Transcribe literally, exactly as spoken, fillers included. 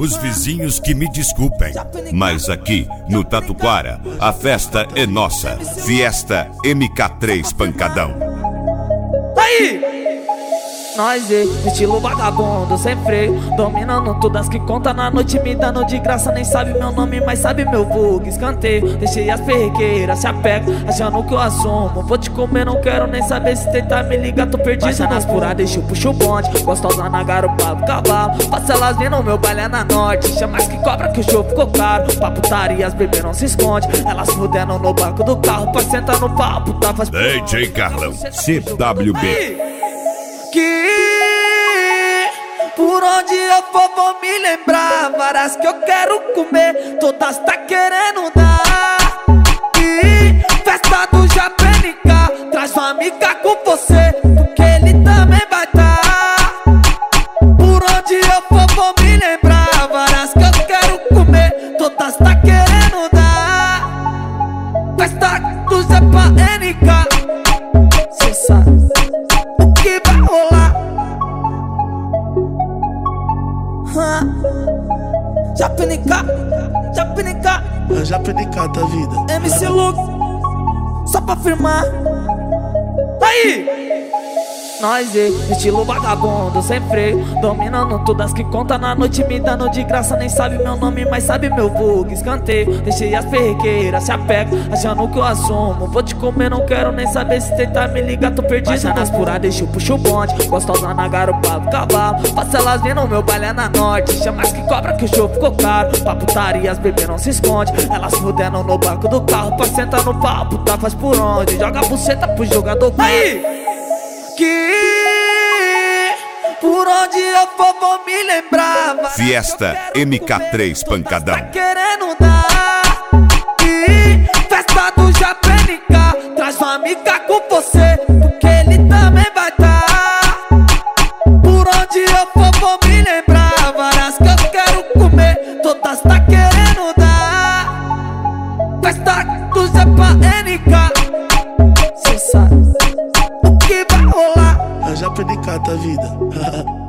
Os vizinhos que me desculpem, mas aqui no Tatuquara a festa é nossa. Fiesta M K três Pancadão. Aí! Nós, e estilo vagabundo, sem freio, dominando todas que conta na noite, me dando de graça. Nem sabe meu nome, mas sabe meu vulgo. Escanteio, deixei as perrequeiras, se apega, achando que eu assumo. Vou te comer, não quero nem saber se tentar me ligar, tô perdido. Baixa nas puras, deixa eu puxo o bonde, gostosa na garupa do cavalo. Passa elas vindo, o meu baile é na norte, chama mais que cobra que o show ficou caro. Pra putaria as bebês não se esconde, elas fudendo no banco do carro, pra sentar no papo, tá faz... D J Carlão, C W B. Aí. Que por onde eu for vou me lembrar, várias que eu quero comer, todas tá querendo dar. E festa do Japenica, traz uma amiga com você, porque ele também vai tá. Por onde eu for vou me lembrar, várias que eu quero comer, todas tá querendo dar. Festa do Japenica, cê sabe que vai rolar. Japenica, Japenica, Japenica da vida. M C Luke, só pra firmar. Aí! Nós, e estilo vagabundo, sem freio, dominando todas que conta na noite, me dando de graça. Nem sabe meu nome, mas sabe meu vulgo. Escanteio, deixei as perrequeiras, se apega, achando que eu assumo. Vou te comer, não quero nem saber se tentar me ligar, tô perdido. Baixa nas puras, deixa eu puxo o bonde, gostosa na garupa do cavalo. Passa elas vindo, meu baile é na norte, chama mais que cobra que o show ficou caro. Pra putaria as bebês não se esconde, elas fudendo no banco do carro, pra sentar no papo, tá faz por onde, joga a buceta pro jogador. Aí! Que por onde eu for vou me lembrar, Fiesta M K três Pancadão. Tá querendo dar. E festa do Japenica, traz uma amiga com você, porque ele também vai tá. Por onde eu for vou me lembrar, várias que eu quero comer, todas tá querendo dar. Festa do Japenica, cê sabe o que vai rolar. Japenica da vida.